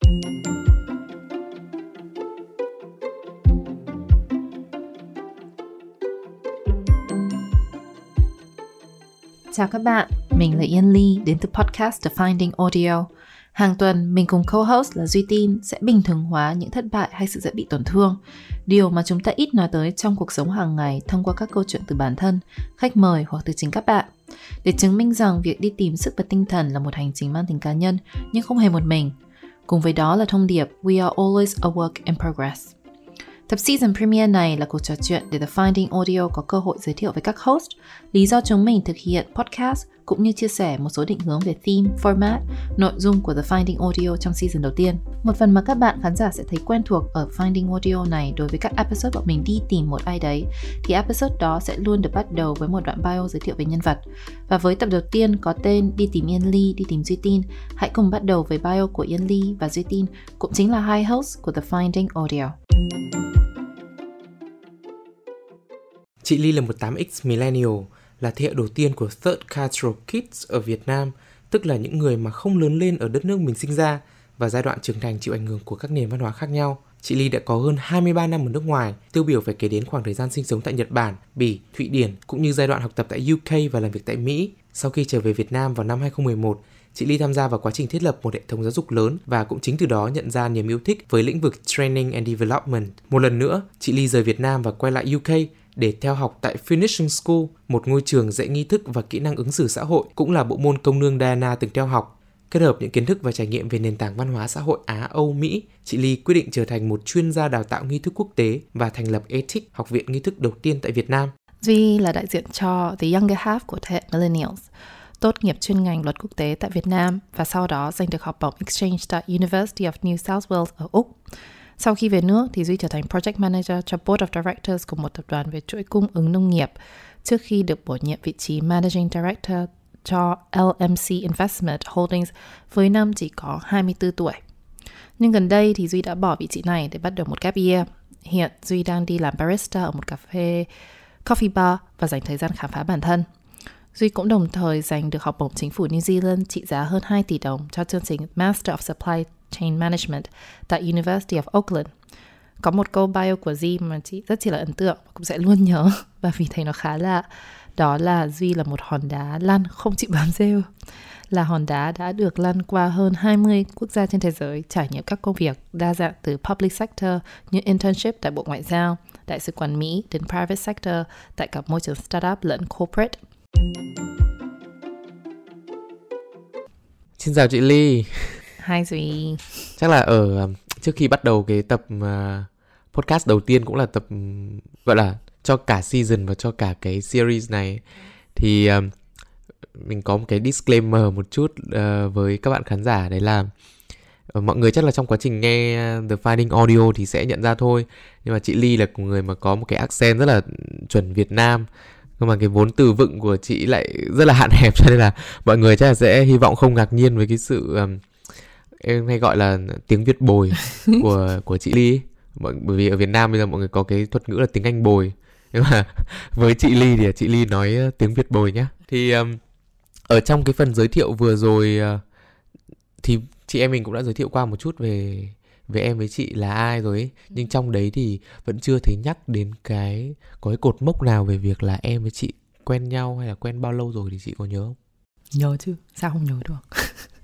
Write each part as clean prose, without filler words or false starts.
Chào các bạn, mình là Yên Ly đến từ podcast The Finding Audio. Hàng tuần, mình cùng co-host là Duy Tin sẽ bình thường hóa những thất bại hay sự dễ bị tổn thương, điều mà chúng ta ít nói tới trong cuộc sống hàng ngày thông qua các câu chuyện từ bản thân, khách mời hoặc từ chính các bạn. Để chứng minh rằng việc đi tìm sức và tinh thần là một hành trình mang tính cá nhân nhưng không hề một mình. Cùng với đó là thông điệp We are always a work in progress. Tập season premiere này là cuộc trò chuyện để The Finding Audio có cơ hội giới thiệu với các host lý do chúng mình thực hiện podcast cũng như chia sẻ một số định hướng về theme, format, nội dung của The Finding Audio trong season đầu tiên. Một phần mà các bạn khán giả sẽ thấy quen thuộc ở Finding Audio này đối với các episode bọn mình đi tìm một ai đấy, thì episode đó sẽ luôn được bắt đầu với một đoạn bio giới thiệu về nhân vật. Và với tập đầu tiên có tên Đi tìm Yên Ly, đi tìm Duy Tin, hãy cùng bắt đầu với bio của Yên Ly và Duy Tin, cũng chính là hai host của The Finding Audio. Chị Ly là một 8X Millennial, là thế hệ đầu tiên của Third Cultural Kids ở Việt Nam, tức là những người mà không lớn lên ở đất nước mình sinh ra và giai đoạn trưởng thành chịu ảnh hưởng của các nền văn hóa khác nhau. Chị Ly đã có hơn 23 năm ở nước ngoài, tiêu biểu phải kể đến khoảng thời gian sinh sống tại Nhật Bản, Bỉ, Thụy Điển, cũng như giai đoạn học tập tại UK và làm việc tại Mỹ. Sau khi trở về Việt Nam vào năm 2011, chị Ly tham gia vào quá trình thiết lập một hệ thống giáo dục lớn và cũng chính từ đó nhận ra niềm yêu thích với lĩnh vực Training and Development. Một lần nữa, chị Ly rời Việt Nam và quay lại UK để theo học tại Finishing School, một ngôi trường dạy nghi thức và kỹ năng ứng xử xã hội, cũng là bộ môn công nương Diana từng theo học. Kết hợp những kiến thức và trải nghiệm về nền tảng văn hóa xã hội Á, Âu, Mỹ, chị Ly quyết định trở thành một chuyên gia đào tạo nghi thức quốc tế và thành lập Ethics, học viện nghi thức đầu tiên tại Việt Nam. Duy là đại diện cho The Younger Half của thế hệ Millennials, tốt nghiệp chuyên ngành luật quốc tế tại Việt Nam và sau đó giành được học bổng exchange tại University of New South Wales ở Úc. Sau khi về nước thì Duy trở thành Project Manager cho Board of Directors của một tập đoàn về chuỗi cung ứng nông nghiệp trước khi được bổ nhiệm vị trí Managing Director cho LMC Investment Holdings với năm chỉ có 24 tuổi. Nhưng gần đây thì Duy đã bỏ vị trí này để bắt đầu một gap year. Hiện Duy đang đi làm barista ở một coffee bar và dành thời gian khám phá bản thân. Duy cũng đồng thời giành được học bổng chính phủ New Zealand trị giá hơn 2 tỷ đồng cho chương trình Master of Supply Chain Management tại University of Auckland. Có một câu bio của Duy mà chị rất chỉ là ấn tượng và cũng sẽ luôn nhớ và vì thấy nó khá lạ. Đó là Duy là một hòn đá lăn không chịu bám rêu. Là hòn đá đã được lăn qua hơn 20 quốc gia trên thế giới, trải nghiệm các công việc đa dạng từ public sector như internship tại Bộ Ngoại giao, Đại sứ quán Mỹ đến private sector tại cả môi trường startup lẫn corporate. Xin chào chị Ly. Hi Duy. Chắc là trước khi bắt đầu cái tập podcast đầu tiên, cũng là tập gọi là cho cả season và cho cả cái series này, thì mình có một cái disclaimer một chút với các bạn khán giả. Đấy là mọi người chắc là trong quá trình nghe The Finding Audio thì sẽ nhận ra thôi, nhưng mà chị Ly là một người mà có một cái accent rất là chuẩn Việt Nam, nhưng mà cái vốn từ vựng của chị lại rất là hạn hẹp, cho nên là mọi người chắc là sẽ hy vọng không ngạc nhiên với cái sự em hay gọi là tiếng Việt bồi của chị Ly. Bởi vì ở Việt Nam bây giờ mọi người có cái thuật ngữ là tiếng Anh bồi, nhưng mà với chị Ly thì chị Ly nói tiếng Việt bồi nhá. Thì ở trong cái phần giới thiệu vừa rồi thì chị em mình cũng đã giới thiệu qua một chút về em với chị là ai rồi ấy. Nhưng trong đấy thì vẫn chưa thấy nhắc đến có cái cột mốc nào về việc là em với chị quen nhau hay là quen bao lâu rồi, thì chị có nhớ không? Nhớ chứ, sao không nhớ được.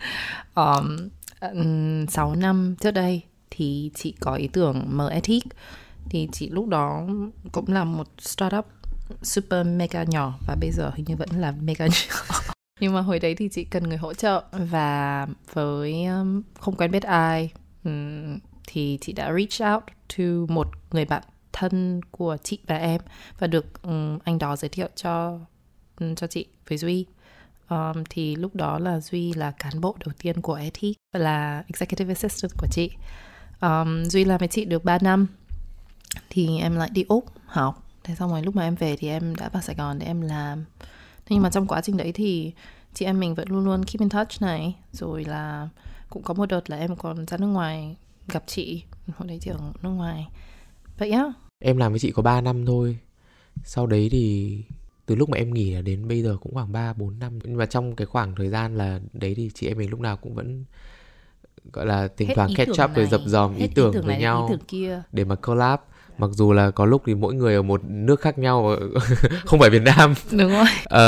6 năm trước đây thì chị có ý tưởng mở Ethics. Thì chị lúc đó cũng là một startup super mega nhỏ, và bây giờ hình như vẫn là mega nhỏ. Nhưng mà hồi đấy thì chị cần người hỗ trợ, và với không quen biết ai thì chị đã reach out to một người bạn thân của chị và em, và được anh đó giới thiệu cho chị với Duy. Thì lúc đó là Duy là cán bộ đầu tiên của Ethics, là executive assistant của chị. Duy làm với chị được 3 năm thì em lại đi Úc học. Thế xong rồi lúc mà em về thì em đã vào Sài Gòn để em làm. Thế nhưng mà trong quá trình đấy thì chị em mình vẫn luôn luôn keep in touch này. Rồi là cũng có một đợt là em còn ra nước ngoài gặp chị. Hồi đấy chị ở nước ngoài. Vậy á. Em làm với chị có 3 năm thôi. Sau đấy thì từ lúc mà em nghỉ là đến bây giờ cũng khoảng 3-4 năm. Nhưng mà trong cái khoảng thời gian là đấy thì chị em mình lúc nào cũng vẫn gọi là thỉnh Hết thoảng ý catch tưởng up rồi này, dập dòm hết ý tưởng này với đến nhau ý tưởng kia. để mà collab. Mặc dù là có lúc thì mỗi người ở một nước khác nhau, không phải Việt Nam. Đúng rồi.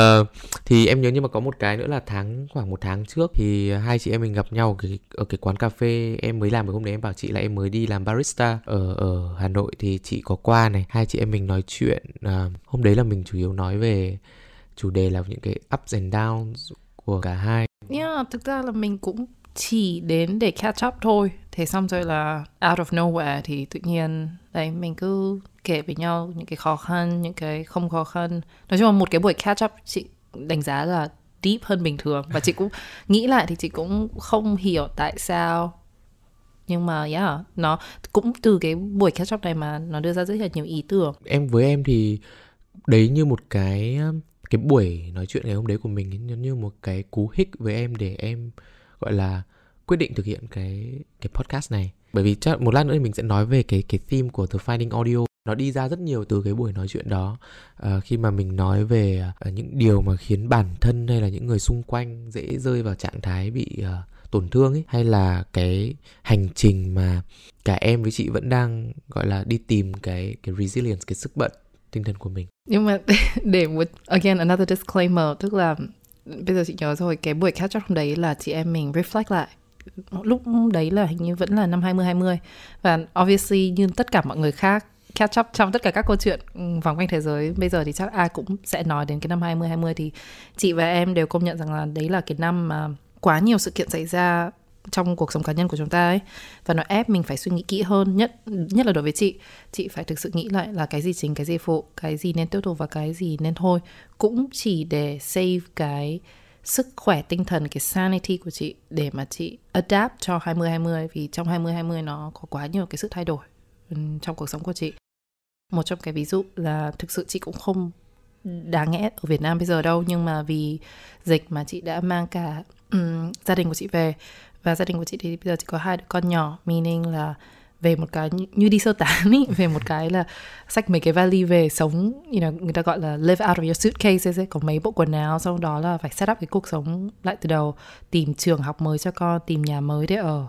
Thì em nhớ, nhưng mà có một cái nữa là khoảng 1 tháng trước thì hai chị em mình gặp nhau ở cái quán cà phê em mới làm. Hôm đấy em bảo chị là em mới đi làm barista ở Hà Nội, thì chị có qua này, hai chị em mình nói chuyện. Hôm đấy là mình chủ yếu nói về chủ đề là những cái ups and downs của cả hai. Thực ra là mình cũng chỉ đến để catch up thôi. Thế xong rồi là out of nowhere thì tự nhiên đấy, mình cứ kể với nhau những cái khó khăn, những cái không khó khăn. Nói chung là một cái buổi catch up chị đánh giá là deep hơn bình thường. Và chị cũng nghĩ lại thì chị cũng không hiểu tại sao. Nhưng mà nó cũng từ cái buổi catch up này mà nó đưa ra rất là nhiều ý tưởng. Với em thì đấy như một cái buổi nói chuyện ngày hôm đấy của mình như một cái cú hích với em để em gọi là quyết định thực hiện cái podcast này. Bởi vì chắc một lát nữa thì mình sẽ nói về cái theme của The Finding Audio. Nó đi ra rất nhiều từ cái buổi nói chuyện đó. Khi mà mình nói về những điều mà khiến bản thân hay là những người xung quanh dễ rơi vào trạng thái bị tổn thương ấy, hay là cái hành trình mà cả em với chị vẫn đang gọi là đi tìm cái resilience, cái sức bật tinh thần của mình. Nhưng mà để một again another disclaimer, tức là bây giờ chị nhớ rồi, cái buổi catch up hôm đấy là chị em mình reflect lại. Lúc đấy là hình như vẫn là năm 2020. Và obviously như tất cả mọi người khác catch up trong tất cả các câu chuyện vòng quanh thế giới bây giờ thì chắc ai cũng sẽ nói đến cái năm 2020. Thì chị và em đều công nhận rằng là đấy là cái năm mà quá nhiều sự kiện xảy ra trong cuộc sống cá nhân của chúng ta ấy, và nó ép mình phải suy nghĩ kỹ hơn, nhất là đối với chị phải thực sự nghĩ lại là cái gì chính, cái gì phụ, cái gì nên tiếp tục và cái gì nên thôi, cũng chỉ để save cái sức khỏe tinh thần, cái sanity của chị, để mà chị adapt cho 2020. Vì trong 2020 nó có quá nhiều cái sự thay đổi trong cuộc sống của chị. Một trong cái ví dụ là thực sự chị cũng không đáng lẽ ở Việt Nam bây giờ đâu, nhưng mà vì dịch mà chị đã mang cả gia đình của chị về. Và gia đình của chị thì bây giờ chỉ có 2 đứa con nhỏ, meaning là về một cái như đi sơ tán ý, về một cái là xách mấy cái vali về sống, người ta gọi là live out of your suitcases ấy, có mấy bộ quần áo, sau đó là phải set up cái cuộc sống lại từ đầu, tìm trường học mới cho con, tìm nhà mới để ở.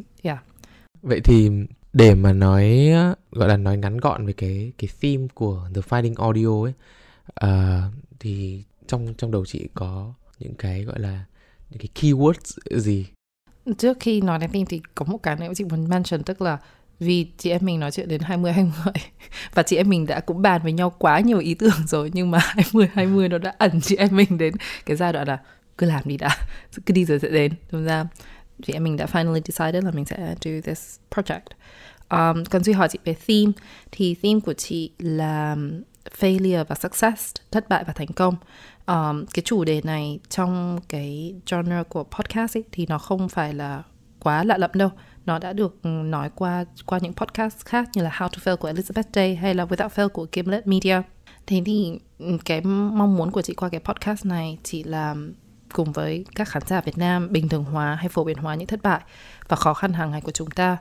Vậy thì để mà nói ngắn gọn về cái theme của The Finding Audio ấy, thì trong đầu chị có những cái gọi là những cái keywords gì? Trước khi nói đến theme thì có một cái nữa chị muốn mention, tức là vì chị em mình nói chuyện đến 2020 và chị em mình đã cũng bàn với nhau quá nhiều ý tưởng rồi, nhưng mà 2020 nó đã ẩn chị em mình đến cái giai đoạn là cứ làm đi đã, cứ đi rồi sẽ đến. Thực ra chị em mình đã finally decided là mình sẽ do this project. Còn Duy hỏi chị về theme, thì theme của chị là failure và success, thất bại và thành công. Cái chủ đề này trong cái genre của podcast ấy, thì nó không phải là quá lạ lẫm đâu. Nó đã được nói qua những podcast khác như là How to Fail của Elizabeth Day hay là Without Fail của Gimlet Media. Thế thì cái mong muốn của chị qua cái podcast này chỉ là cùng với các khán giả Việt Nam bình thường hóa hay phổ biến hóa những thất bại và khó khăn hàng ngày của chúng ta,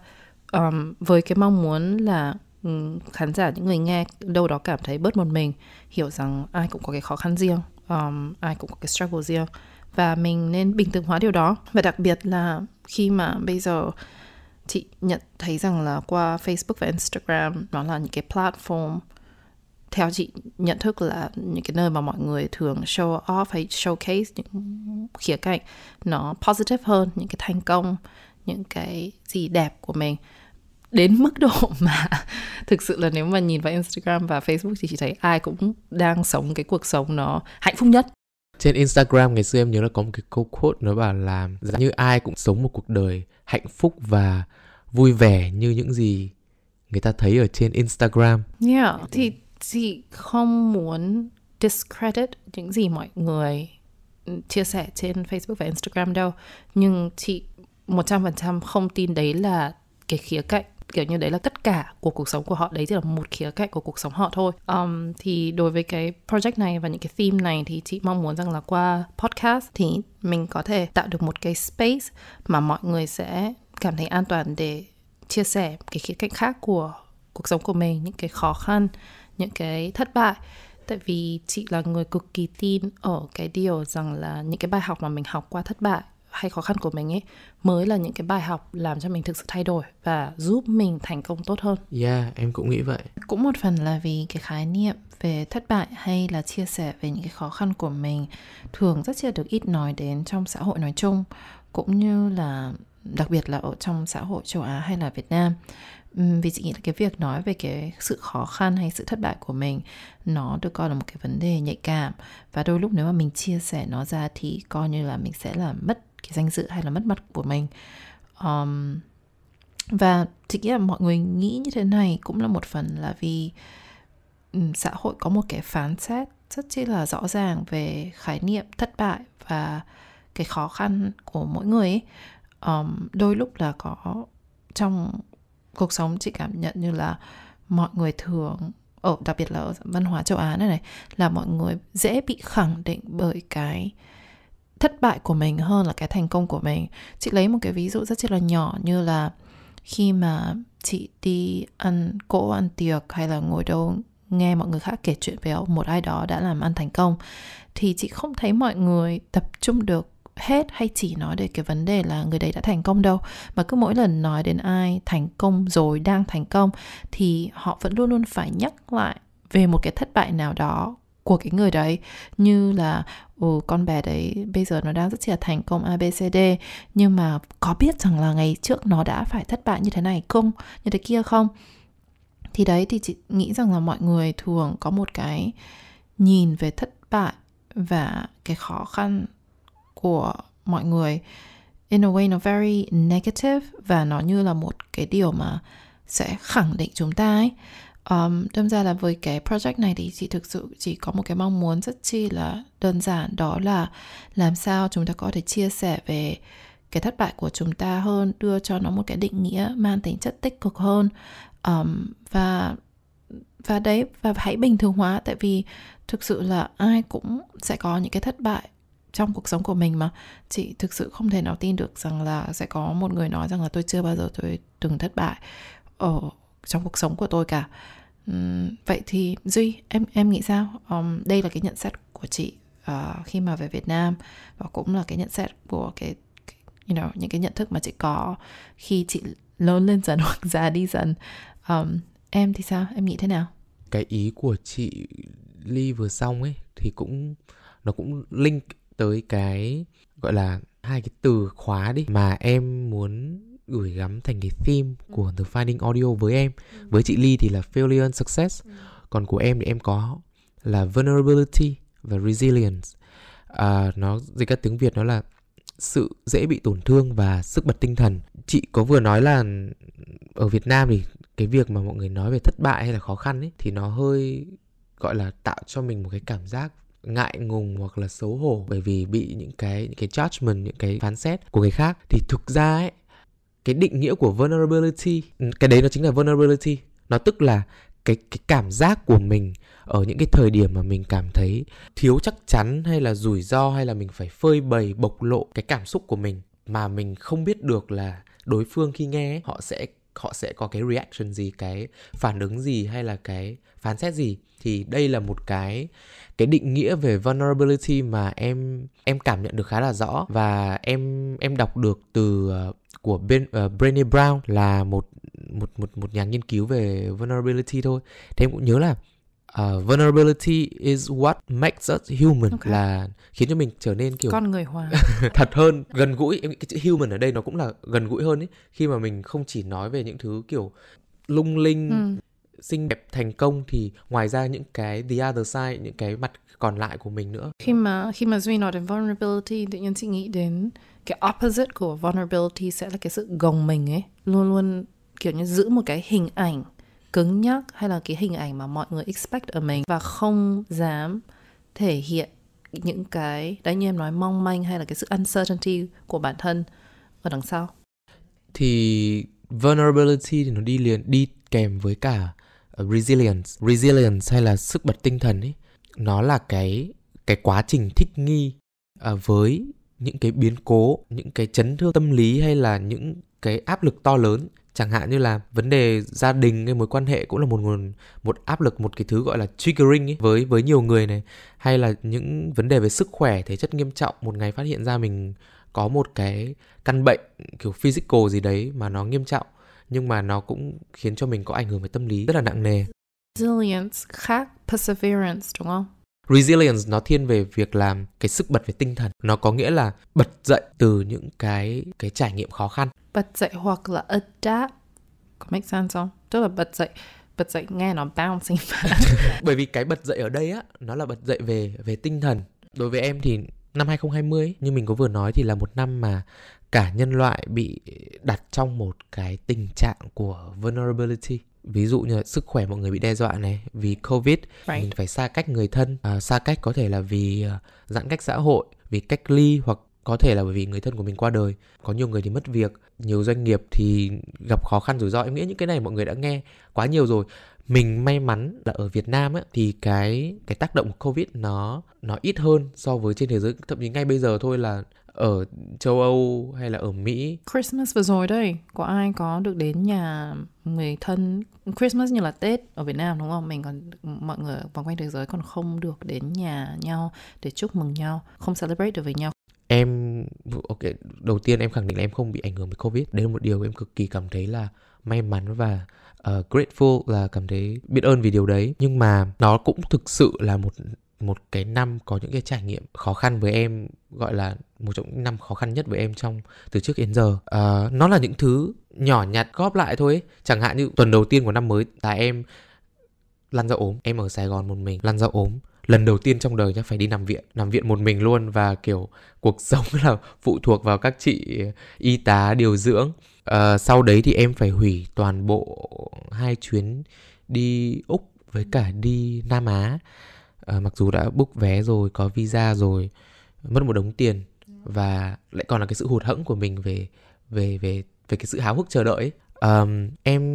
với cái mong muốn là khán giả, những người nghe đâu đó cảm thấy bớt một mình, hiểu rằng ai cũng có cái khó khăn riêng, ai cũng có cái struggle riêng, và mình nên bình thường hóa điều đó. Và đặc biệt là khi mà bây giờ chị nhận thấy rằng là qua Facebook và Instagram nó là những cái platform, theo chị nhận thức là những cái nơi mà mọi người thường show off hay showcase những khía cạnh nó positive hơn, những cái thành công, những cái gì đẹp của mình, đến mức độ mà thực sự là nếu mà nhìn vào Instagram và Facebook thì chị thấy ai cũng đang sống cái cuộc sống nó hạnh phúc nhất. Trên Instagram ngày xưa em nhớ là có một cái câu quote nó bảo là như ai cũng sống một cuộc đời hạnh phúc và vui vẻ như những gì người ta thấy ở trên Instagram. Thì chị không muốn discredit những gì mọi người chia sẻ trên Facebook và Instagram đâu, nhưng chị 100% không tin đấy là cái khía cạnh, kiểu như đấy là tất cả của cuộc sống của họ, đấy chỉ là một khía cạnh của cuộc sống họ thôi. Thì đối với cái project này và những cái theme này thì chị mong muốn rằng là qua podcast thì mình có thể tạo được một cái space mà mọi người sẽ cảm thấy an toàn để chia sẻ cái khía cạnh khác của cuộc sống của mình, những cái khó khăn, những cái thất bại. Tại vì chị là người cực kỳ tin ở cái điều rằng là những cái bài học mà mình học qua thất bại hay khó khăn của mình ấy mới là những cái bài học làm cho mình thực sự thay đổi và giúp mình thành công tốt hơn. Yeah, em cũng nghĩ vậy. Cũng một phần là vì cái khái niệm về thất bại hay là chia sẻ về những cái khó khăn của mình thường rất là được ít nói đến trong xã hội nói chung, cũng như là đặc biệt là ở trong xã hội châu Á hay là Việt Nam. Vì chị nghĩ là cái việc nói về cái sự khó khăn hay sự thất bại của mình nó được coi là một cái vấn đề nhạy cảm, và đôi lúc nếu mà mình chia sẻ nó ra thì coi như là mình sẽ làm mất cái danh dự hay là mất mặt của mình. Và chị nghĩ là mọi người nghĩ như thế này cũng là một phần là vì xã hội có một cái phán xét rất chi là rõ ràng về khái niệm thất bại và cái khó khăn của mỗi người ấy. Đôi lúc là có trong cuộc sống chị cảm nhận như là mọi người thường đặc biệt là ở văn hóa châu Á này là mọi người dễ bị khẳng định bởi cái thất bại của mình hơn là cái thành công của mình. Chị lấy một cái ví dụ rất là nhỏ, như là khi mà chị đi ăn cỗ, ăn tiệc hay là ngồi đâu nghe mọi người khác kể chuyện về một ai đó đã làm ăn thành công, thì chị không thấy mọi người tập trung được hết hay chỉ nói đến cái vấn đề là người đấy đã thành công đâu, mà cứ mỗi lần nói đến ai thành công rồi, đang thành công, thì họ vẫn luôn luôn phải nhắc lại về một cái thất bại nào đó của cái người đấy, như là con bé đấy bây giờ nó đang rất là thành công ABCD, nhưng mà có biết rằng là ngày trước nó đã phải thất bại như thế này không, như thế kia không. Thì đấy, thì chị nghĩ rằng là mọi người thường có một cái nhìn về thất bại và cái khó khăn của mọi người in a way nó very negative, và nó như là một cái điều mà sẽ khẳng định chúng ta ấy. Đâm ra là với cái project này thì chị thực sự chỉ có một cái mong muốn rất chi là đơn giản, đó là làm sao chúng ta có thể chia sẻ về cái thất bại của chúng ta hơn, đưa cho nó một cái định nghĩa mang tính chất tích cực hơn, và hãy bình thường hóa, tại vì thực sự là ai cũng sẽ có những cái thất bại trong cuộc sống của mình mà. Chị thực sự không thể nào tin được rằng là sẽ có một người nói rằng là tôi chưa bao giờ tôi từng thất bại ở trong cuộc sống của tôi cả. Vậy thì Duy, em nghĩ sao? Đây là cái nhận xét của chị khi mà về Việt Nam, và cũng là cái nhận xét của cái những cái nhận thức mà chị có khi chị lớn lên dần hoặc già đi dần. Em thì sao? Em nghĩ thế nào? Cái ý của chị Ly vừa xong ấy thì nó cũng link tới cái gọi là hai cái từ khóa đi mà em muốn gửi gắm thành cái theme của The Finding Audio với em. Với chị Ly thì là failure and success, còn của em thì em có là vulnerability và resilience. Nó dịch ra tiếng Việt nó là sự dễ bị tổn thương và sức bật tinh thần. Chị có vừa nói là ở Việt Nam thì cái việc mà mọi người nói về thất bại hay là khó khăn ấy thì nó hơi gọi là tạo cho mình một cái cảm giác ngại ngùng hoặc là xấu hổ, bởi vì bị những cái judgment, những cái phán xét của người khác. Thì thực ra ấy, cái định nghĩa của vulnerability, cái đấy nó chính là vulnerability. Nó tức là cái cảm giác của mình ở những cái thời điểm mà mình cảm thấy thiếu chắc chắn, hay là rủi ro, hay là mình phải phơi bày, bộc lộ cái cảm xúc của mình mà mình không biết được là đối phương khi nghe ấy, họ sẽ có cái reaction gì, cái phản ứng gì, hay là cái phán xét gì. Thì đây là một cái định nghĩa về vulnerability mà em cảm nhận được khá là rõ, và em đọc được từ của Brené Brown, là một nhà nghiên cứu về vulnerability thôi. Thì em cũng nhớ là vulnerability is what makes us human, là khiến cho mình trở nên kiểu con người hóa thật hơn, gần gũi. Em nghĩ cái chữ human ở đây nó cũng là gần gũi hơn ấy, khi mà mình không chỉ nói về những thứ kiểu lung linh, xinh đẹp, thành công, thì ngoài ra những cái the other side, những cái mặt còn lại của mình nữa. Khi mà Duy nói đến vulnerability, tự nhiên chị nghĩ đến cái opposite của vulnerability sẽ là cái sự gồng mình ấy, luôn luôn kiểu như giữ một cái hình ảnh cứng nhắc, hay là cái hình ảnh mà mọi người expect ở mình, và không dám thể hiện những cái đấy như em nói, mong manh, hay là cái sự uncertainty của bản thân ở đằng sau. Thì vulnerability thì nó đi kèm với cả resilience hay là sức bật tinh thần ấy. Nó là cái quá trình thích nghi với những cái biến cố, những cái chấn thương tâm lý, hay là những cái áp lực to lớn. Chẳng hạn như là vấn đề gia đình hay mối quan hệ cũng là một áp lực, một cái thứ gọi là triggering ấy với nhiều người này, hay là những vấn đề về sức khỏe, thể chất nghiêm trọng, một ngày phát hiện ra mình có một cái căn bệnh kiểu physical gì đấy mà nó nghiêm trọng, nhưng mà nó cũng khiến cho mình có ảnh hưởng về tâm lý rất là nặng nề. Resilience khác perseverance đúng không? Resilience nó thiên về việc làm cái sức bật về tinh thần. Nó có nghĩa là bật dậy từ những cái trải nghiệm khó khăn. Bật dậy hoặc là adapt. Có make sense không? Tức là bật dậy nghe nó bouncing. Bởi vì cái bật dậy ở đây á, nó là bật dậy về tinh thần. Đối với em thì năm 2020 như mình có vừa nói thì là một năm mà cả nhân loại bị đặt trong một cái tình trạng của vulnerability. Ví dụ như là sức khỏe mọi người bị đe dọa này, vì Covid, mình phải xa cách người thân, xa cách có thể là vì giãn cách xã hội, vì cách ly, hoặc có thể là bởi vì người thân của mình qua đời. Có nhiều người thì mất việc, nhiều doanh nghiệp thì gặp khó khăn rủi ro. Em nghĩ những cái này mọi người đã nghe quá nhiều rồi. Mình may mắn là ở Việt Nam ấy, thì cái tác động của Covid nó ít hơn so với trên thế giới. Thậm chí ngay bây giờ thôi là ở châu Âu hay là ở Mỹ. Christmas vừa rồi đây, có ai có được đến nhà người thân? Christmas như là Tết ở Việt Nam đúng không? Mọi người vòng quanh thế giới còn không được đến nhà nhau để chúc mừng nhau, không celebrate được với nhau. Em, ok, đầu tiên em khẳng định là em không bị ảnh hưởng bởi Covid. Đấy là một điều em cực kỳ cảm thấy là may mắn và grateful, là cảm thấy biết ơn vì điều đấy. Nhưng mà nó cũng thực sự là một cái năm có những cái trải nghiệm khó khăn với em, gọi là một trong những năm khó khăn nhất với em từ trước đến giờ. Nó là những thứ nhỏ nhặt góp lại thôi ấy. Chẳng hạn như tuần đầu tiên của năm mới là em lăn ra ốm. Em ở Sài Gòn một mình lăn ra ốm, lần đầu tiên trong đời nhá, phải đi nằm viện một mình luôn, và kiểu cuộc sống là phụ thuộc vào các chị y tá điều dưỡng. Sau đấy thì em phải hủy toàn bộ 2 chuyến đi Úc với cả đi Nam Á. Mặc dù đã book vé rồi, có visa rồi, mất một đống tiền, và lại còn là cái sự hụt hẫng của mình về cái sự háo hức chờ đợi ấy.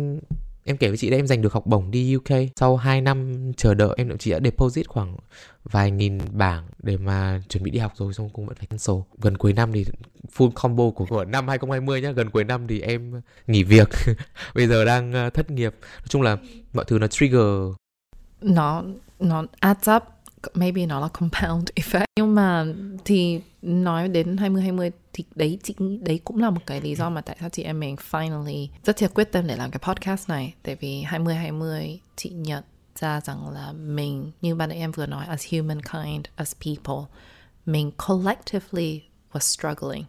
Em kể với chị đấy, em giành được học bổng đi UK. Sau 2 năm chờ đợi, em chỉ đã deposit khoảng vài nghìn bảng để mà chuẩn bị đi học rồi, xong cũng vẫn phải cancel. Gần cuối năm thì full combo của năm 2020 nhá. Gần cuối năm thì em nghỉ việc. Bây giờ đang thất nghiệp. Nói chung là mọi thứ nó trigger. Nó adds up. Maybe nó là compound effect. Nhưng mà thì nói đến 2020 thì chị nghĩ đấy cũng là một cái lý do mà tại sao chị em mình finally rất là quyết tâm để làm cái podcast này. Tại vì 2020 chị nhận ra rằng là mình, như bạn em vừa nói, as humankind, as people, mình collectively was struggling.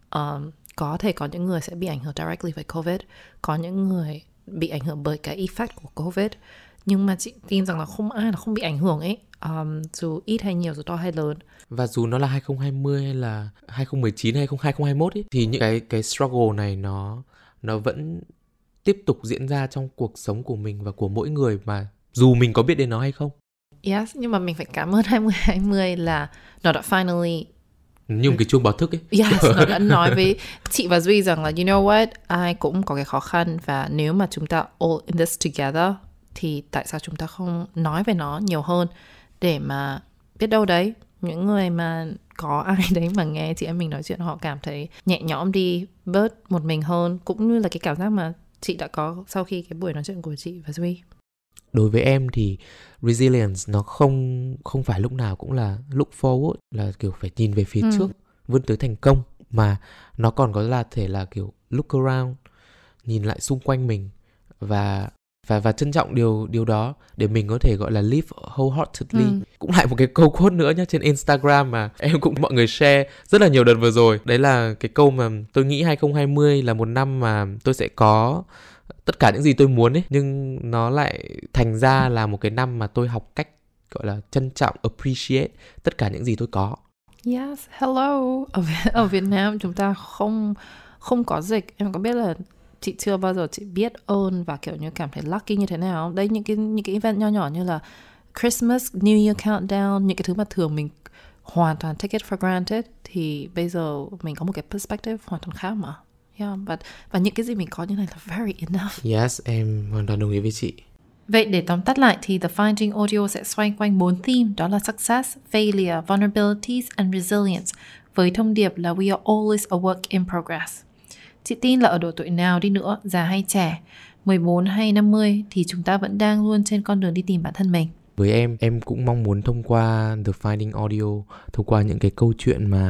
Có thể có những người sẽ bị ảnh hưởng directly với Covid, có những người bị ảnh hưởng bởi cái effect của Covid. Nhưng mà chị tin rằng là không ai là không bị ảnh hưởng ấy, dù ít hay nhiều, dù to hay lớn. Và dù nó là 2020 hay là 2019 hay 2021 ấy, thì những cái struggle này nó vẫn tiếp tục diễn ra trong cuộc sống của mình và của mỗi người, mà dù mình có biết đến nó hay không. Yes, nhưng mà mình phải cảm ơn 2020 là nó đã finally, như một cái chuông báo thức ấy. Yes, nó đã nói với chị và Duy rằng là you know what, ai cũng có cái khó khăn, và nếu mà chúng ta all in this together thì tại sao chúng ta không nói về nó nhiều hơn, để mà biết đâu đấy những người mà có ai đấy mà nghe chị em mình nói chuyện, họ cảm thấy nhẹ nhõm đi, bớt một mình hơn, cũng như là cái cảm giác mà chị đã có sau khi cái buổi nói chuyện của chị và Duy. Đối với em thì resilience nó không phải lúc nào cũng là look forward, là kiểu phải nhìn về phía trước, vươn tới thành công, mà nó còn có là thể là kiểu look around, nhìn lại xung quanh mình và trân trọng điều đó để mình có thể gọi là live wholeheartedly. Cũng lại một cái câu quote nữa nhá, trên Instagram mà em cũng mọi người share rất là nhiều đợt vừa rồi. Đấy là cái câu mà tôi nghĩ 2020 là một năm mà tôi sẽ có tất cả những gì tôi muốn ấy, nhưng nó lại thành ra là một cái năm mà tôi học cách gọi là trân trọng, appreciate tất cả những gì tôi có. Yes, hello. Ở Việt Nam chúng ta không có dịch. Em có biết là chị chưa bao giờ chị biết ơn và kiểu như cảm thấy lucky như thế nào. Đây, những cái event nho nhỏ như là Christmas, New Year countdown, những cái thứ mà thường mình hoàn toàn take it for granted, thì bây giờ mình có một cái perspective hoàn toàn khác mà. Yeah, và những cái gì mình có như này là very enough. Yes, em hoàn toàn đồng ý với chị. Vậy để tóm tắt lại thì The Finding Audio sẽ xoay quanh 4 theme, đó là Success, Failure, Vulnerabilities and Resilience, với thông điệp là We are always a work in progress. Chị tin là ở độ tuổi nào đi nữa, già hay trẻ, 14 hay 50, thì chúng ta vẫn đang luôn trên con đường đi tìm bản thân mình. Với em cũng mong muốn thông qua The Finding Audio, thông qua những cái câu chuyện mà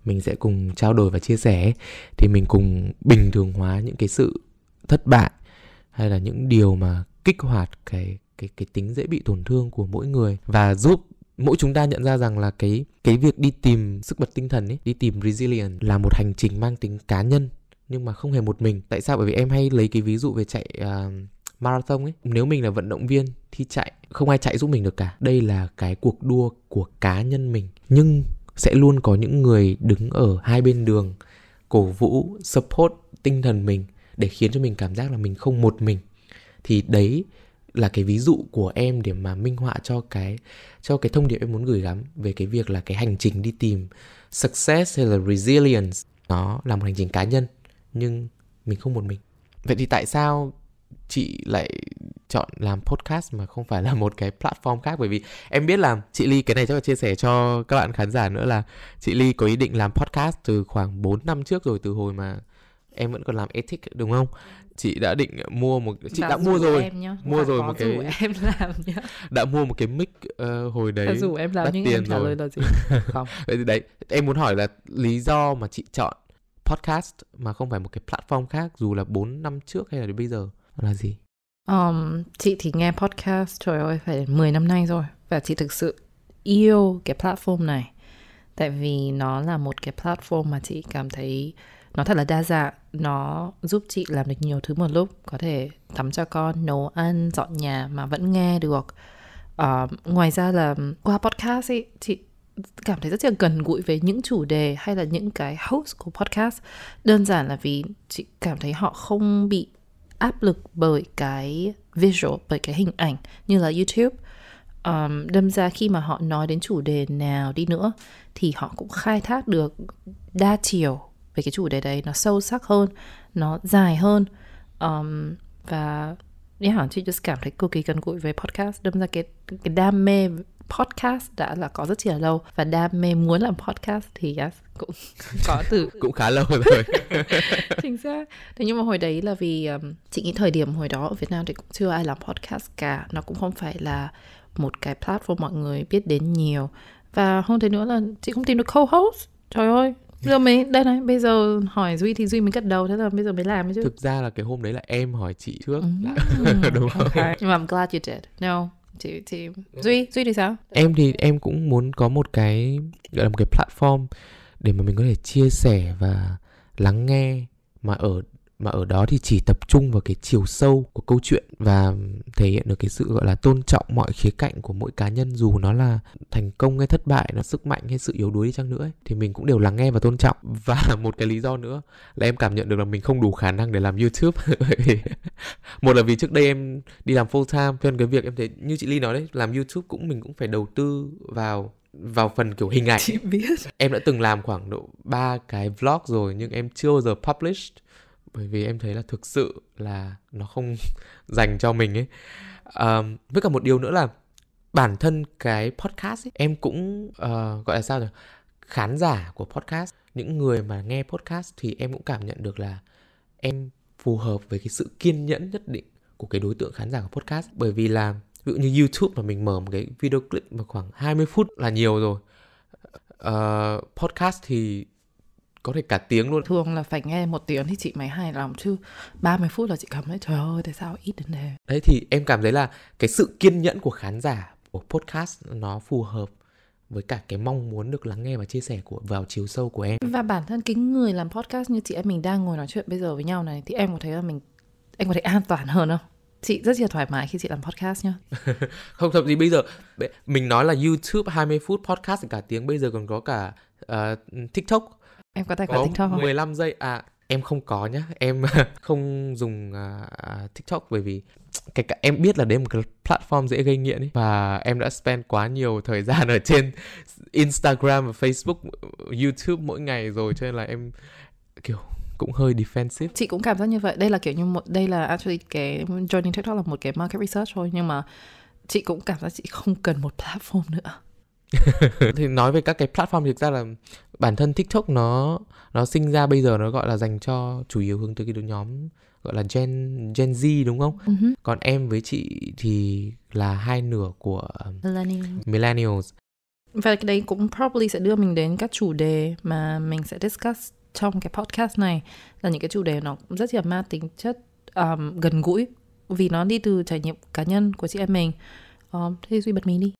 mình sẽ cùng trao đổi và chia sẻ, thì mình cùng bình thường hóa những cái sự thất bại hay là những điều mà kích hoạt cái tính dễ bị tổn thương của mỗi người, và giúp mỗi chúng ta nhận ra rằng là cái việc đi tìm sức bật tinh thần ấy, đi tìm resilience là một hành trình mang tính cá nhân nhưng mà không hề một mình. Tại sao? Bởi vì em hay lấy cái ví dụ về chạy marathon ấy. Nếu mình là vận động viên thì chạy, không ai chạy giúp mình được cả. Đây là cái cuộc đua của cá nhân mình, nhưng sẽ luôn có những người đứng ở hai bên đường cổ vũ, support tinh thần mình để khiến cho mình cảm giác là mình không một mình. Thì đấy là cái ví dụ của em để mà minh họa cho cái thông điệp em muốn gửi gắm về cái việc là cái hành trình đi tìm success hay là resilience nó là một hành trình cá nhân nhưng mình không một mình. Vậy thì tại sao chị lại chọn làm podcast mà không phải là một cái platform khác? Bởi vì em biết là chị Ly, cái này chắc là chia sẻ cho các bạn khán giả nữa, là chị Ly có ý định làm podcast từ khoảng 4 năm trước rồi, từ hồi mà em vẫn còn làm ethics, đúng không? Chị đã định mua một, chị đã mua rồi, mua rồi một cái, em làm nhá. đã mua một cái mic hồi đấy dù em làm đắt nhưng tiền em trả rồi. lời là gì? Không. Vậy thì đấy, em muốn hỏi là lý do mà chị chọn podcast mà không phải một cái platform khác dù là 4 năm trước hay là đến bây giờ là gì? Chị thì nghe podcast, trời ơi, phải 10 năm nay rồi. Và chị thực sự yêu cái platform này. Tại vì nó là một cái platform mà chị cảm thấy nó thật là đa dạng. Nó giúp chị làm được nhiều thứ một lúc. Có thể tắm cho con, nấu ăn, dọn nhà mà vẫn nghe được. Ngoài ra là qua podcast ấy, chị cảm thấy rất là gần gũi với những chủ đề hay là những cái host của podcast. Đơn giản là vì chị cảm thấy họ không bị áp lực bởi cái visual, bởi cái hình ảnh như là YouTube. Đâm ra khi mà họ nói đến chủ đề nào đi nữa thì họ cũng khai thác được đa chiều về cái chủ đề đấy, nó sâu sắc hơn, nó dài hơn. Và chị just cảm thấy cực kỳ gần gũi với podcast. Đâm ra cái đam mê podcast đã là có rất là lâu, và đam mê muốn làm podcast thì cũng có từ cũng khá lâu rồi. Chính xác. Thế nhưng mà hồi đấy là vì chị nghĩ thời điểm hồi đó ở Việt Nam thì cũng chưa ai làm podcast cả. Nó cũng không phải là một cái platform mọi người biết đến nhiều. Và hơn thế nữa là chị không tìm được co-host. Trời ơi, giờ mới đây này, bây giờ hỏi Duy thì Duy mới cất đầu, thế là bây giờ mới làm chứ. Thực ra là cái hôm đấy là em hỏi chị trước. Đúng không? Okay. Nhưng mà I'm glad you did. No, chị Duy thì sao? Em thì em cũng muốn có một cái gọi là một cái platform để mà mình có thể chia sẻ và lắng nghe, mà ở đó thì chỉ tập trung vào cái chiều sâu của câu chuyện và thể hiện được cái sự gọi là tôn trọng mọi khía cạnh của mỗi cá nhân, dù nó là thành công hay thất bại, nó sức mạnh hay sự yếu đuối đi chăng nữa ấy, thì mình cũng đều lắng nghe và tôn trọng. Và một cái lý do nữa là em cảm nhận được là mình không đủ khả năng để làm YouTube. Một là vì trước đây em đi làm full time, cho nên cái việc em thấy như chị Ly nói đấy, làm YouTube mình cũng phải đầu tư vào phần kiểu hình ảnh. Chị biết. Em đã từng làm khoảng độ 3 cái vlog rồi nhưng em chưa bao giờ publish, bởi vì em thấy là thực sự là nó không dành cho mình ấy. Với cả một điều nữa là bản thân cái podcast ấy, em cũng gọi là sao rồi, khán giả của podcast, những người mà nghe podcast thì em cũng cảm nhận được là em phù hợp với cái sự kiên nhẫn nhất định của cái đối tượng khán giả của podcast. Bởi vì là ví dụ như YouTube mà mình mở một cái video clip mà khoảng 20 phút là nhiều rồi. Podcast thì có thể cả tiếng luôn. Thường là phải nghe 1 tiếng thì chị mới hài lòng, chứ 30 phút là chị cảm thấy trời ơi tại sao ít đến thế. Đấy thì em cảm thấy là cái sự kiên nhẫn của khán giả của podcast nó phù hợp với cả cái mong muốn được lắng nghe và chia sẻ vào chiều sâu của em. Và bản thân cái người làm podcast như chị em mình đang ngồi nói chuyện bây giờ với nhau này, thì em có thấy là em có thấy an toàn hơn không? Chị rất là thoải mái khi chị làm podcast nhá. Không, thậm chí bây giờ mình nói là YouTube 20 phút, podcast cả tiếng, bây giờ còn có cả TikTok. Em có tài khoản TikTok không? 15 giây. Em không có nhá. Em không dùng TikTok bởi vì em biết là đấy một cái platform dễ gây nghiện ấy. Và em đã spend quá nhiều thời gian ở trên Instagram và Facebook, YouTube mỗi ngày rồi, cho nên là em kiểu cũng hơi defensive. Chị cũng cảm giác như vậy. Đây là kiểu như đây là actually cái joining TikTok là một cái market research thôi, nhưng mà chị cũng cảm giác chị không cần một platform nữa. Thì nói về các cái platform thì thực ra là bản thân TikTok nó sinh ra bây giờ nó gọi là dành cho chủ yếu hướng tới cái nhóm gọi là Gen Z, đúng không? Còn em với chị thì là hai nửa của Millennials. Và cái đấy cũng probably sẽ đưa mình đến các chủ đề mà mình sẽ discuss trong cái podcast này, là những cái chủ đề nó cũng rất là mang tính chất gần gũi, vì nó đi từ trải nghiệm cá nhân của chị em mình. Thế Duy bật mí đi.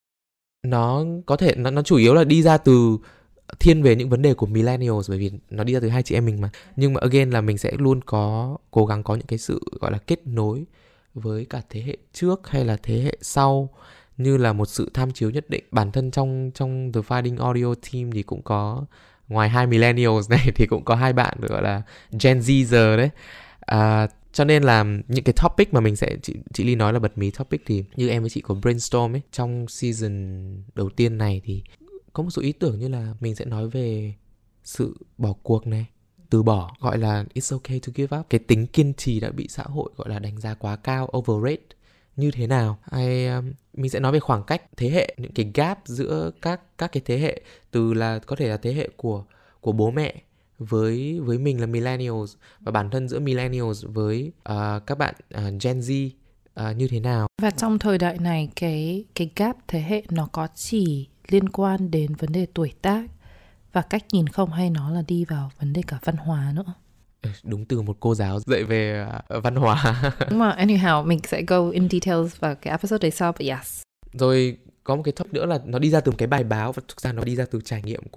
Nó có thể nó chủ yếu là đi ra từ thiên về những vấn đề của millennials, bởi vì nó đi ra từ hai chị em mình mà. Nhưng mà again là mình sẽ luôn cố gắng có những cái sự gọi là kết nối với cả thế hệ trước hay là thế hệ sau, như là một sự tham chiếu nhất định. Bản thân trong The Finding Audio team thì cũng có, ngoài hai millennials này thì cũng có hai bạn gọi là Gen Z đấy. Cho nên là những cái topic mà mình sẽ, chị Ly nói là bật mí topic, thì như em với chị có brainstorm ấy, trong season đầu tiên này thì có một số ý tưởng như là mình sẽ nói về sự bỏ cuộc này, từ bỏ, gọi là it's okay to give up. Cái tính kiên trì đã bị xã hội gọi là đánh giá quá cao, overrate như thế nào. Hay mình sẽ nói về khoảng cách thế hệ, những cái gap giữa các cái thế hệ, từ là có thể là thế hệ của bố mẹ với mình là millennials, và bản thân giữa millennials với các bạn Gen Z như thế nào. Và trong thời đại này, cái gap thế hệ nó có chỉ liên quan đến vấn đề tuổi tác và cách nhìn không, hay nó là đi vào vấn đề cả văn hóa nữa? Đúng từ một cô giáo dạy về văn hóa. Nhưng mà anyhow, mình sẽ go in details vào cái episode đấy sau, but yes. Rồi có một cái topic nữa là nó đi ra từ một cái bài báo, và thực ra nó đi ra từ trải nghiệm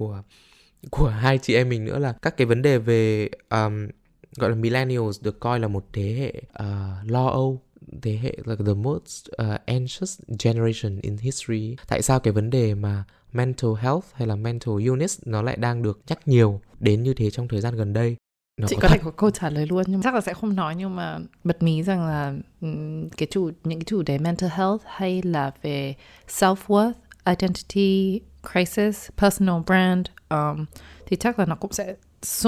của hai chị em mình nữa, là các cái vấn đề về gọi là millennials được coi là một thế hệ lo âu, thế hệ là the most anxious generation in history. Tại sao cái vấn đề mà mental health hay là mental illness nó lại đang được nhắc nhiều đến như thế trong thời gian gần đây? Chị có thể có câu trả lời luôn, nhưng chắc là sẽ không nói, nhưng mà bật mí rằng là những cái chủ đề mental health hay là về self-worth, identity crisis, personal brand, thì chắc là nó cũng sẽ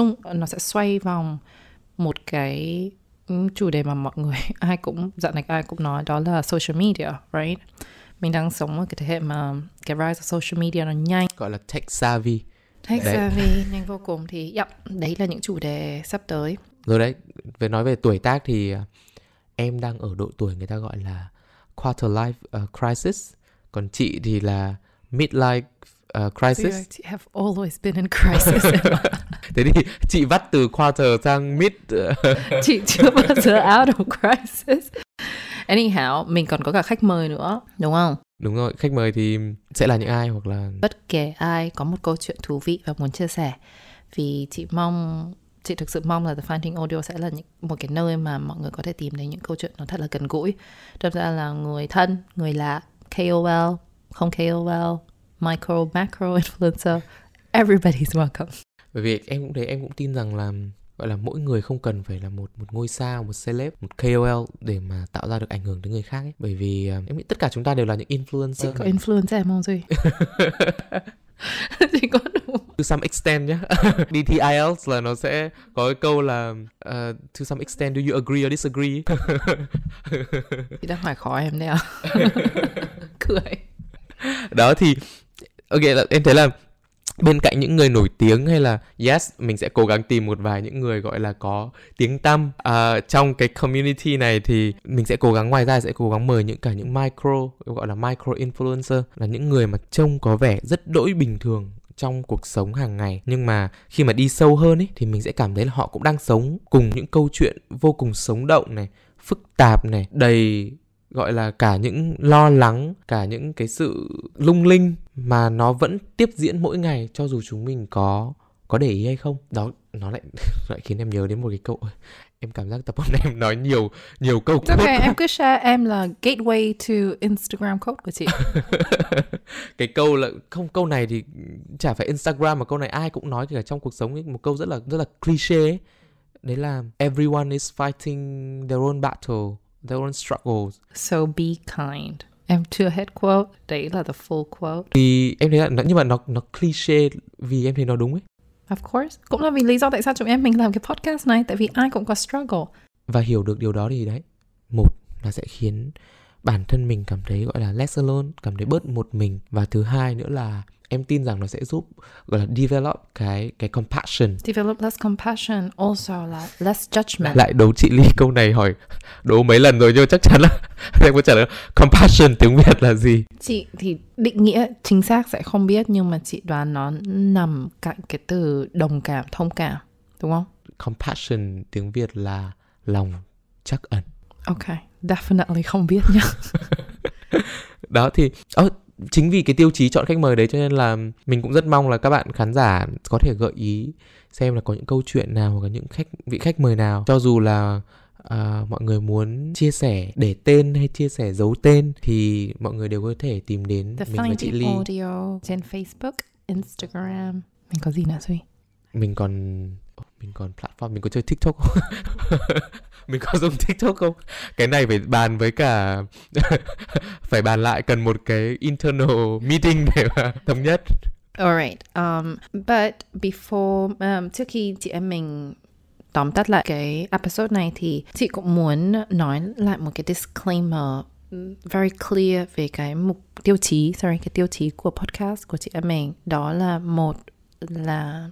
xoay vòng một cái chủ đề mà mọi người dạo này ai cũng nói, đó là social media, right? Mình đang sống ở cái thế hệ mà cái rise of social media nó nhanh, gọi là tech savvy. Tech savvy nhanh vô cùng. Thì đấy là những chủ đề sắp tới. Rồi đấy, về nói về tuổi tác thì em đang ở độ tuổi người ta gọi là quarter life crisis, còn chị thì là midlife crisis. So you have always been in crisis. Thế thì chị vắt từ quarter sang mid. Chị chưa bao giờ out of crisis. Anyhow, mình còn có cả khách mời nữa, đúng không? Đúng rồi, khách mời thì sẽ là những ai, hoặc là bất kể ai có một câu chuyện thú vị và muốn chia sẻ. Vì chị thực sự mong là The Finding Audio sẽ là một cái nơi mà mọi người có thể tìm thấy những câu chuyện nó thật là gần gũi. Thật ra là người thân, người lạ, KOL, không KOL, micro, macro influencer, everybody's welcome. Bởi vì em cũng tin rằng là gọi là mỗi người không cần phải là một ngôi sao, một celeb, một KOL để mà tạo ra được ảnh hưởng đến người khác ấy. Bởi vì em nghĩ tất cả chúng ta đều là những influencer. Chị có influencer em không Duy? Chị có đủ. To some extent nhá. Đi thi IELTS là nó sẽ có cái câu là to some extent, do you agree or disagree? Chị đang hỏi khó em đấy à? Cười. Đó thì ok, là em thấy là bên cạnh những người nổi tiếng, hay là yes, mình sẽ cố gắng tìm một vài những người gọi là có tiếng tăm trong cái community này, thì mình sẽ cố gắng, ngoài ra sẽ cố gắng mời những micro, gọi là micro influencer, là những người mà trông có vẻ rất đỗi bình thường trong cuộc sống hàng ngày, nhưng mà khi mà đi sâu hơn ấy thì mình sẽ cảm thấy là họ cũng đang sống cùng những câu chuyện vô cùng sống động này, phức tạp này, đầy gọi là cả những lo lắng, cả những cái sự lung linh mà nó vẫn tiếp diễn mỗi ngày, cho dù chúng mình có để ý hay không. Đó, nó lại khiến em nhớ đến một cái câu, em cảm giác tập hôm nay em nói nhiều câu quote. Ok, em cứ share em là gateway to Instagram quote của chị. Cái câu là không, câu này thì chả phải Instagram mà câu này ai cũng nói, kể cả trong cuộc sống ấy, một câu rất là cliché ấy. Đấy là everyone is fighting their own battle, their own struggles. So be kind. Em chưa hết quote, đấy là the full quote. Thì em thấy là nhưng mà nó cliché vì em thấy nó đúng ấy. Of course, cũng là vì lý do tại sao mình làm cái podcast này, tại vì ai cũng có struggle. Và hiểu được điều đó thì đấy, một là sẽ khiến bản thân mình cảm thấy gọi là less alone, cảm thấy bớt một mình. Và thứ hai nữa là em tin rằng nó sẽ giúp gọi là develop cái compassion. Develop less compassion, also là less judgment. Lại đố chị Ly câu này, hỏi đố mấy lần rồi nhưng chắc chắn là em có trả lời. Compassion tiếng Việt là gì? Chị thì định nghĩa chính xác sẽ không biết, nhưng mà chị đoán nó nằm cạnh cái từ đồng cảm, thông cảm, đúng không? Compassion tiếng Việt là lòng trắc ẩn. Ok, definitely không biết nhá. Đó thì chính vì cái tiêu chí chọn khách mời đấy cho nên là mình cũng rất mong là các bạn khán giả có thể gợi ý xem là có những câu chuyện nào hoặc là những vị khách mời nào, cho dù là mọi người muốn chia sẻ để tên hay chia sẻ giấu tên thì mọi người đều có thể tìm đến The mình và chị Ly. Audio trên Facebook, Instagram. Mình có gì nữa Duy? Mình còn platform, mình có chơi TikTok không? Mình có dùng TikTok không? Cái này phải bàn với cả phải bàn lại, cần một cái internal meeting để mà thống nhất. Alright, but before trước khi chị em mình tóm tắt lại cái episode này thì chị cũng muốn nói lại một cái disclaimer very clear về cái cái tiêu chí của podcast của chị em mình. Đó là một là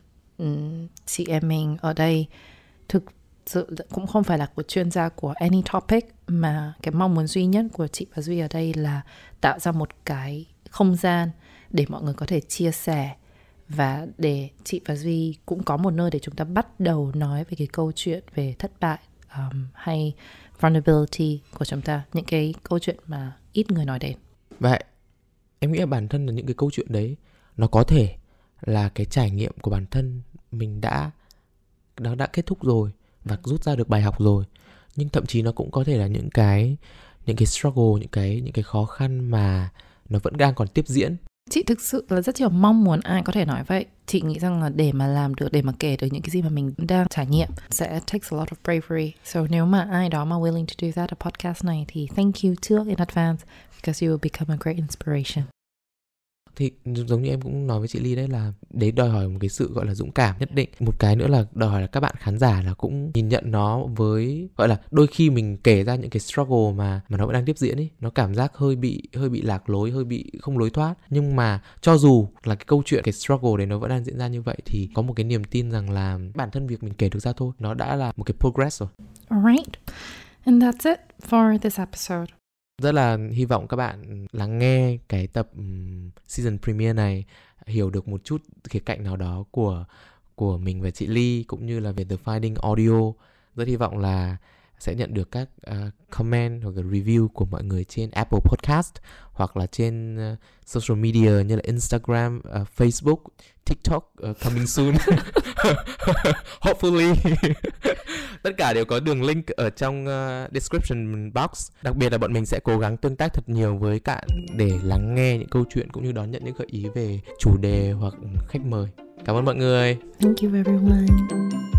chị em mình ở đây thực sự cũng không phải là của chuyên gia của any topic, mà cái mong muốn duy nhất của chị và Duy ở đây là tạo ra một cái không gian để mọi người có thể chia sẻ, và để chị và Duy cũng có một nơi để chúng ta bắt đầu nói về cái câu chuyện về thất bại hay vulnerability của chúng ta, những cái câu chuyện mà ít người nói đến. Vậy em nghĩ là bản thân là những cái câu chuyện đấy nó có thể là cái trải nghiệm của bản thân mình đã kết thúc rồi và rút ra được bài học rồi, nhưng thậm chí nó cũng có thể là những cái struggle, những cái khó khăn mà nó vẫn đang còn tiếp diễn. Chị thực sự là rất nhiều mong muốn ai có thể nói vậy. Chị nghĩ rằng là để mà làm được, để mà kể được những cái gì mà mình đang trải nghiệm sẽ takes a lot of bravery. So nếu mà ai đó mà willing to do that ở podcast này thì thank you trước in advance, because you will become a great inspiration. Thì giống như em cũng nói với chị Ly đấy, là đấy đòi hỏi một cái sự gọi là dũng cảm nhất định. Một cái nữa là đòi hỏi là các bạn khán giả là cũng nhìn nhận nó với gọi là đôi khi mình kể ra những cái struggle mà nó vẫn đang tiếp diễn ấy, nó cảm giác hơi bị lạc lối, hơi bị không lối thoát. Nhưng mà cho dù là cái câu chuyện, cái struggle đấy nó vẫn đang diễn ra như vậy thì có một cái niềm tin rằng là bản thân việc mình kể được ra thôi, nó đã là một cái progress rồi. Alright, and that's it for this episode. Rất là hy vọng các bạn lắng nghe cái tập season premiere này, hiểu được một chút khía cạnh nào đó của mình và chị Ly, cũng như là về The Finding Audio. Rất hy vọng là sẽ nhận được các comment hoặc là review của mọi người trên Apple Podcast hoặc là trên social media như là Instagram, Facebook, TikTok, coming soon. Hopefully. Tất cả đều có đường link ở trong description box. Đặc biệt là bọn mình sẽ cố gắng tương tác thật nhiều với các bạn để lắng nghe những câu chuyện cũng như đón nhận những gợi ý về chủ đề hoặc khách mời. Cảm ơn mọi người. Thank you everyone.